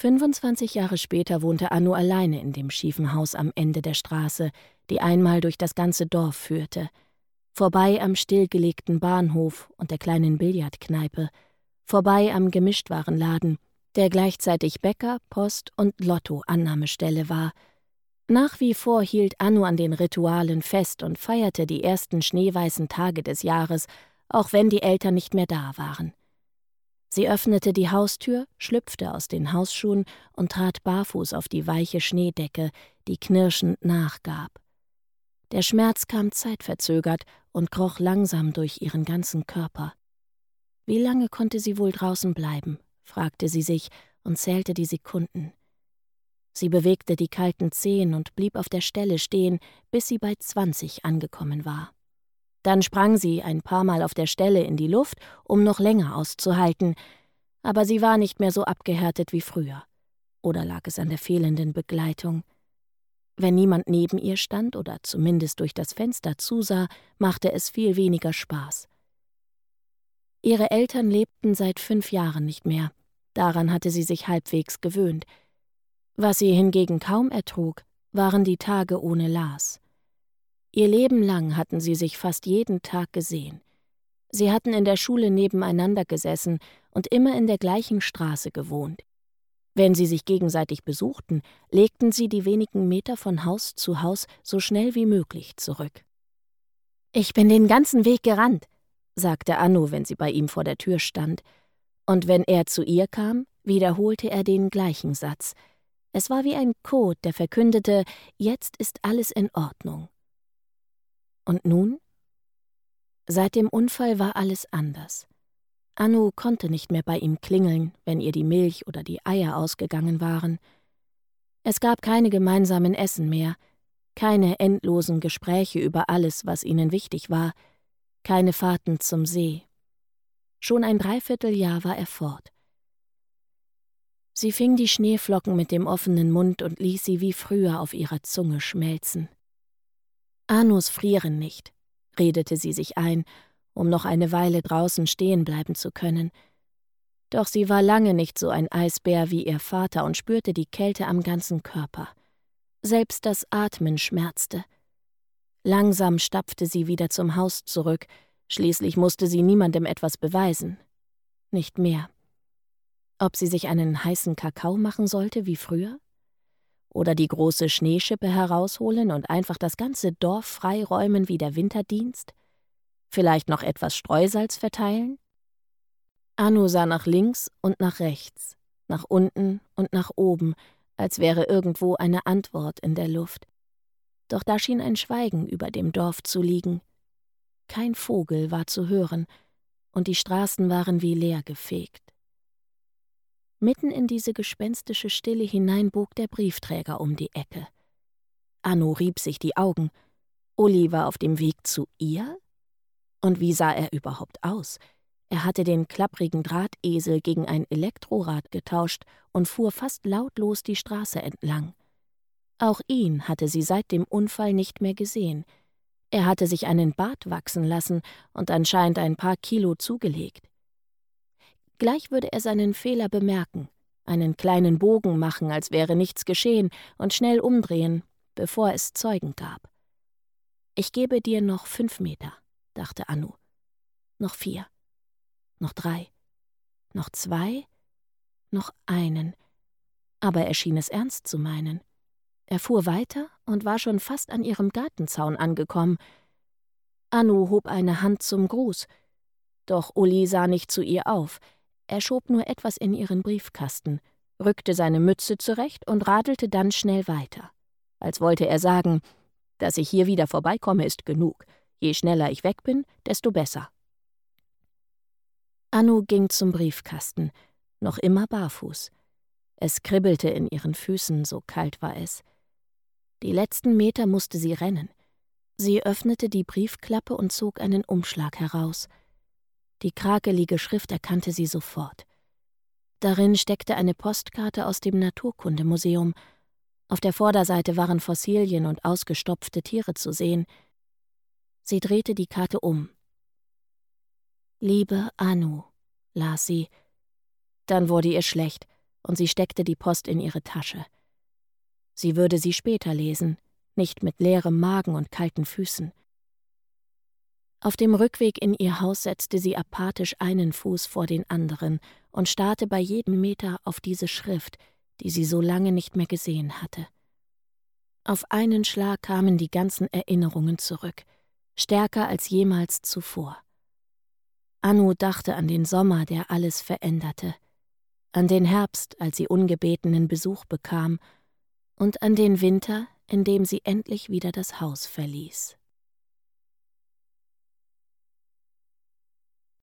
25 Jahre später wohnte Anno alleine in dem schiefen Haus am Ende der Straße, die einmal durch das ganze Dorf führte. Vorbei am stillgelegten Bahnhof und der kleinen Billardkneipe, vorbei am Gemischtwarenladen, der gleichzeitig Bäcker, Post und Lotto-Annahmestelle war. Nach wie vor hielt Anno an den Ritualen fest und feierte die ersten schneeweißen Tage des Jahres, auch wenn die Eltern nicht mehr da waren. Sie öffnete die Haustür, schlüpfte aus den Hausschuhen und trat barfuß auf die weiche Schneedecke, die knirschend nachgab. Der Schmerz kam zeitverzögert und kroch langsam durch ihren ganzen Körper. Wie lange konnte sie wohl draußen bleiben, fragte sie sich und zählte die Sekunden. Sie bewegte die kalten Zehen und blieb auf der Stelle stehen, bis sie bei 20 angekommen war. Dann sprang sie ein paar Mal auf der Stelle in die Luft, um noch länger auszuhalten, aber sie war nicht mehr so abgehärtet wie früher. Oder lag es an der fehlenden Begleitung? Wenn niemand neben ihr stand oder zumindest durch das Fenster zusah, machte es viel weniger Spaß. Ihre Eltern lebten seit 5 Jahren nicht mehr. Daran hatte sie sich halbwegs gewöhnt. Was sie hingegen kaum ertrug, waren die Tage ohne Lars. Ihr Leben lang hatten sie sich fast jeden Tag gesehen. Sie hatten in der Schule nebeneinander gesessen und immer in der gleichen Straße gewohnt. Wenn sie sich gegenseitig besuchten, legten sie die wenigen Meter von Haus zu Haus so schnell wie möglich zurück. »Ich bin den ganzen Weg gerannt«, sagte Anno, wenn sie bei ihm vor der Tür stand. Und wenn er zu ihr kam, wiederholte er den gleichen Satz. Es war wie ein Code, der verkündete, jetzt ist alles in Ordnung. Und nun? Seit dem Unfall war alles anders. Anno konnte nicht mehr bei ihm klingeln, wenn ihr die Milch oder die Eier ausgegangen waren. Es gab keine gemeinsamen Essen mehr, keine endlosen Gespräche über alles, was ihnen wichtig war, keine Fahrten zum See. Schon ein Dreivierteljahr war er fort. Sie fing die Schneeflocken mit dem offenen Mund und ließ sie wie früher auf ihrer Zunge schmelzen. »Anus frieren nicht«, redete sie sich ein, um noch eine Weile draußen stehen bleiben zu können. Doch sie war lange nicht so ein Eisbär wie ihr Vater und spürte die Kälte am ganzen Körper. Selbst das Atmen schmerzte. Langsam stapfte sie wieder zum Haus zurück, schließlich musste sie niemandem etwas beweisen. Nicht mehr. Ob sie sich einen heißen Kakao machen sollte wie früher? Oder die große Schneeschippe herausholen und einfach das ganze Dorf freiräumen wie der Winterdienst? Vielleicht noch etwas Streusalz verteilen? Anno sah nach links und nach rechts, nach unten und nach oben, als wäre irgendwo eine Antwort in der Luft. Doch da schien ein Schweigen über dem Dorf zu liegen. Kein Vogel war zu hören, und die Straßen waren wie leer gefegt. Mitten in diese gespenstische Stille hinein bog der Briefträger um die Ecke. Anno rieb sich die Augen. Uli war auf dem Weg zu ihr? Und wie sah er überhaupt aus? Er hatte den klapprigen Drahtesel gegen ein Elektrorad getauscht und fuhr fast lautlos die Straße entlang. Auch ihn hatte sie seit dem Unfall nicht mehr gesehen. Er hatte sich einen Bart wachsen lassen und anscheinend ein paar Kilo zugelegt. Gleich würde er seinen Fehler bemerken, einen kleinen Bogen machen, als wäre nichts geschehen, und schnell umdrehen, bevor es Zeugen gab. »Ich gebe dir noch 5 Meter«, dachte Anno. Noch 4, noch 3, noch 2, noch 1. Aber er schien es ernst zu meinen. Er fuhr weiter und war schon fast an ihrem Gartenzaun angekommen. Anno hob eine Hand zum Gruß, doch Uli sah nicht zu ihr auf. Er schob nur etwas in ihren Briefkasten, rückte seine Mütze zurecht und radelte dann schnell weiter. Als wollte er sagen, dass ich hier wieder vorbeikomme, ist genug. Je schneller ich weg bin, desto besser. Anno ging zum Briefkasten, noch immer barfuß. Es kribbelte in ihren Füßen, so kalt war es. Die letzten Meter musste sie rennen. Sie öffnete die Briefklappe und zog einen Umschlag heraus. Die krakelige Schrift erkannte sie sofort. Darin steckte eine Postkarte aus dem Naturkundemuseum. Auf der Vorderseite waren Fossilien und ausgestopfte Tiere zu sehen. Sie drehte die Karte um. »Liebe Anu«, las sie. Dann wurde ihr schlecht, und sie steckte die Post in ihre Tasche. Sie würde sie später lesen, nicht mit leerem Magen und kalten Füßen. Auf dem Rückweg in ihr Haus setzte sie apathisch einen Fuß vor den anderen und starrte bei jedem Meter auf diese Schrift, die sie so lange nicht mehr gesehen hatte. Auf einen Schlag kamen die ganzen Erinnerungen zurück, stärker als jemals zuvor. Anu dachte an den Sommer, der alles veränderte, an den Herbst, als sie ungebetenen Besuch bekam, und an den Winter, in dem sie endlich wieder das Haus verließ.